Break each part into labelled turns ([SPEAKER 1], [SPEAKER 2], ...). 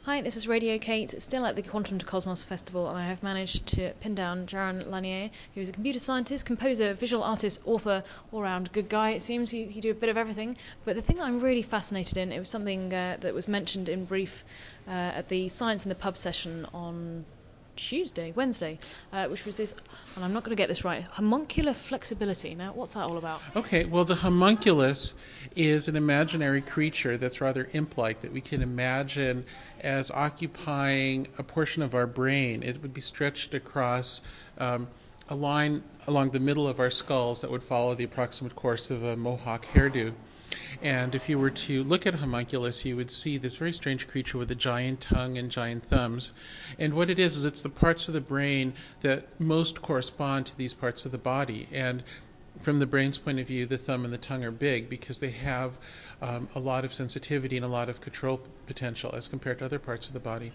[SPEAKER 1] Hi, this is Radio Kate, still at the Quantum to Cosmos Festival, and I have managed to pin down Jaron Lanier, who is a computer scientist, composer, visual artist, author, all-round good guy. It seems you do a bit of everything, but the thing that I'm really fascinated in, it was something that was mentioned in brief at the Science in the Pub session on Wednesday, which was this, and I'm not going to get this right, homuncular flexibility. Now, what's that all about?
[SPEAKER 2] Okay, well, the homunculus is an imaginary creature that's rather imp-like that we can imagine as occupying a portion of our brain. It would be stretched across a line along the middle of our skulls that would follow the approximate course of a mohawk hairdo. And if you were to look at a homunculus, you would see this very strange creature with a giant tongue and giant thumbs. And what it is it's the parts of the brain that most correspond to these parts of the body. And from the brain's point of view, the thumb and the tongue are big because they have a lot of sensitivity and a lot of control potential as compared to other parts of the body.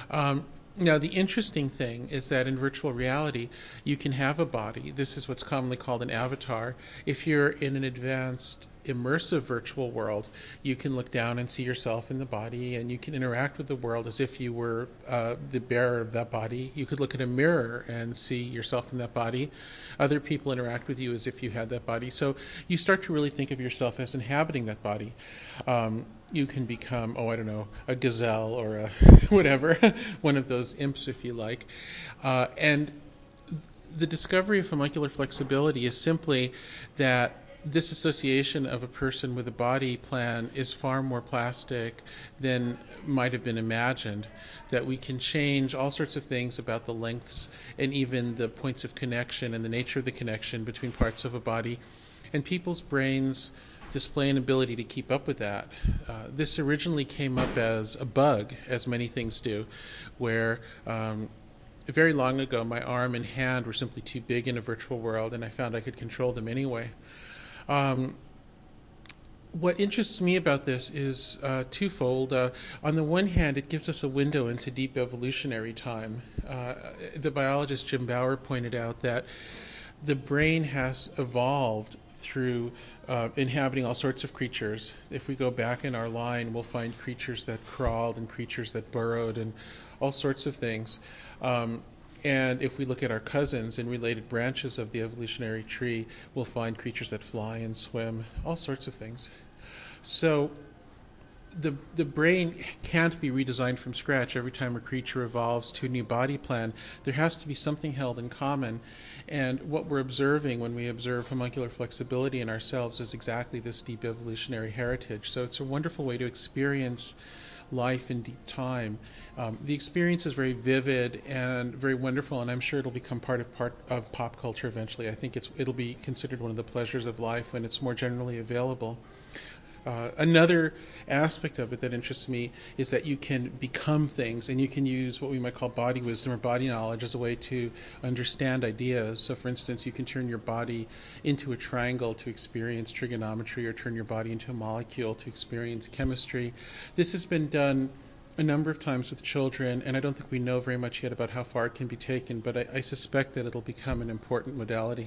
[SPEAKER 2] Now, the interesting thing is that in virtual reality, you can have a body. This is what's commonly called an avatar. If you're in an advanced immersive virtual world, you can look down and see yourself in the body, and you can interact with the world as if you were the bearer of that body. You could look at a mirror and see yourself in that body. Other people interact with you as if you had that body. So you start to really think of yourself as inhabiting that body. You can become, a gazelle or a whatever, one of those imps, if you like. And the discovery of homuncular flexibility is simply that this association of a person with a body plan is far more plastic than might have been imagined, that we can change all sorts of things about the lengths and even the points of connection and the nature of the connection between parts of a body. And people's brains display an ability to keep up with that. This originally came up as a bug, as many things do, where very long ago my arm and hand were simply too big in a virtual world, and I found I could control them anyway. What interests me about this is twofold. On the one hand, it gives us a window into deep evolutionary time. The biologist Jim Bauer pointed out that the brain has evolved through inhabiting all sorts of creatures. If we go back in our line, we'll find creatures that crawled and creatures that burrowed and all sorts of things. And if we look at our cousins and related branches of the evolutionary tree, we'll find creatures that fly and swim, all sorts of things. So the brain can't be redesigned from scratch every time a creature evolves to a new body plan. There has to be something held in common. And what we're observing when we observe homuncular flexibility in ourselves is exactly this deep evolutionary heritage. So it's a wonderful way to experience life in deep time. The experience is very vivid and very wonderful, and I'm sure it'll become part of pop culture eventually. I think it'll be considered one of the pleasures of life when it's more generally available. Another aspect of it that interests me is that you can become things, and you can use what we might call body wisdom or body knowledge as a way to understand ideas. So, for instance, you can turn your body into a triangle to experience trigonometry, or turn your body into a molecule to experience chemistry. This has been done a number of times with children, and I don't think we know very much yet about how far it can be taken, but I suspect that it'll become an important modality.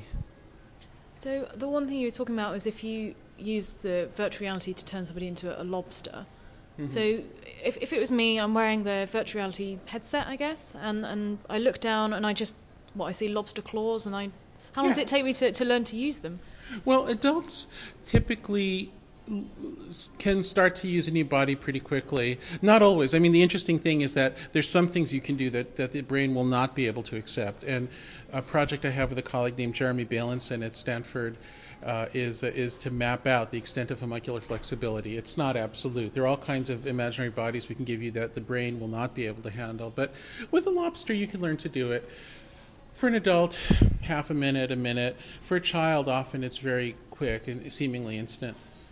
[SPEAKER 1] So the one thing you were talking about was if you use the virtual reality to turn somebody into a lobster. Mm-hmm. So if it was me, I'm wearing the virtual reality headset, I guess, and I look down and I see lobster claws, and how long does it take me to learn to use them?
[SPEAKER 2] Well, adults typically can start to use a new body pretty quickly. Not always. I mean, the interesting thing is that there's some things you can do that the brain will not be able to accept. And a project I have with a colleague named Jeremy Bailenson at Stanford is to map out the extent of homuncular flexibility. It's not absolute. There are all kinds of imaginary bodies we can give you that the brain will not be able to handle. But with a lobster, you can learn to do it. For an adult, half a minute. For a child, often it's very quick and seemingly instant.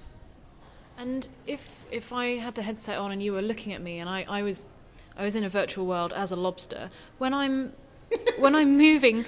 [SPEAKER 1] And if I had the headset on and you were looking at me and I was in a virtual world as a lobster, when I'm moving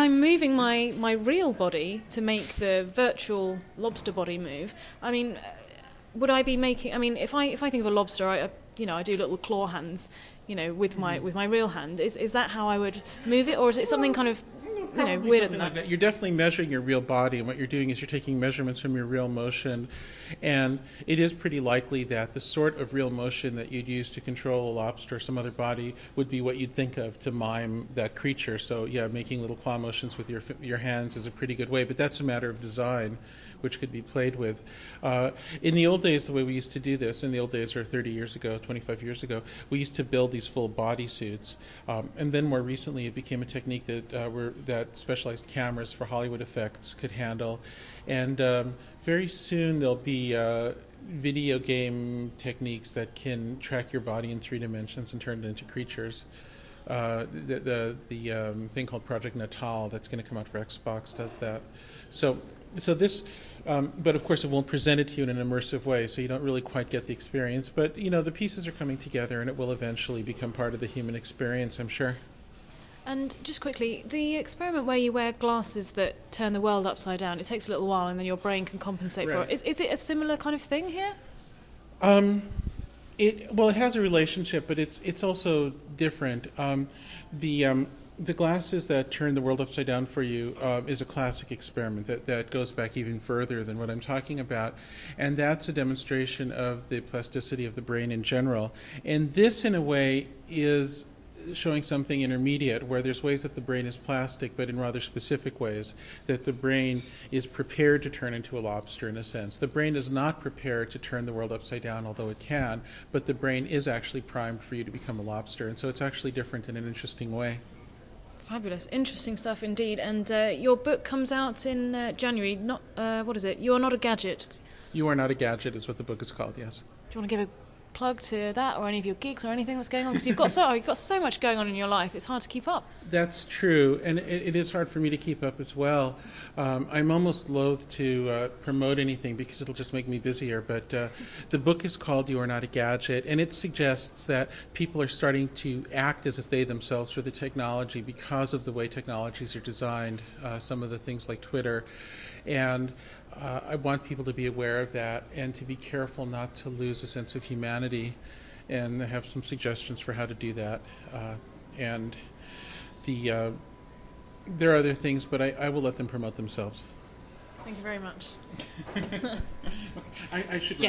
[SPEAKER 1] my real body to make the virtual lobster body move, I mean, would I be making? I mean, if I think of a lobster, I do little claw hands, with my real hand. Is that how I would move it, or is it something kind of?
[SPEAKER 2] Probably
[SPEAKER 1] weirder
[SPEAKER 2] something
[SPEAKER 1] than
[SPEAKER 2] like
[SPEAKER 1] that.
[SPEAKER 2] that. You're definitely measuring your real body, and what you're doing is you're taking measurements from your real motion, and it is pretty likely that the sort of real motion that you'd use to control a lobster or some other body would be what you'd think of to mime that creature. So yeah, making little claw motions with your hands is a pretty good way, but that's a matter of design, which could be played with. In the old days, the way we used to do this, in the old days are 30 years ago, 25 years ago, we used to build these full body suits. And then more recently, it became a technique that specialized cameras for Hollywood effects could handle. And very soon there'll be video game techniques that can track your body in 3 dimensions and turn it into creatures. The thing called Project Natal that's going to come out for Xbox does that. So this, but of course it won't present it to you in an immersive way, so you don't really quite get the experience. But the pieces are coming together, and it will eventually become part of the human experience, I'm sure.
[SPEAKER 1] And just quickly, the experiment where you wear glasses that turn the world upside down, it takes a little while and then your brain can compensate for
[SPEAKER 2] Right.
[SPEAKER 1] it. Is it a similar kind of thing here?
[SPEAKER 2] It has a relationship, but it's also different. The glasses that turn the world upside down for you is a classic experiment that goes back even further than what I'm talking about, and that's a demonstration of the plasticity of the brain in general. And this, in a way, is showing something intermediate, where there's ways that the brain is plastic, but in rather specific ways, that the brain is prepared to turn into a lobster in a sense. The brain is not prepared to turn the world upside down, although it can, but the brain is actually primed for you to become a lobster, and so it's actually different in an interesting way.
[SPEAKER 1] Fabulous. Interesting stuff indeed. And your book comes out in January. What is it? You Are Not a Gadget.
[SPEAKER 2] You Are Not a Gadget is what the book is called, yes.
[SPEAKER 1] Do you want to give a plug to that or any of your gigs or anything that's going on? Because you've got so much going on in your life, it's hard to keep up.
[SPEAKER 2] That's true, and it is hard for me to keep up as well. I'm almost loath to promote anything because it'll just make me busier, but the book is called You Are Not a Gadget, and it suggests that people are starting to act as if they themselves are the technology because of the way technologies are designed, some of the things like Twitter, and I want people to be aware of that and to be careful not to lose a sense of humanity, and I have some suggestions for how to do that. And there are other things, but I will let them promote themselves.
[SPEAKER 1] Thank you very much.
[SPEAKER 2] I should.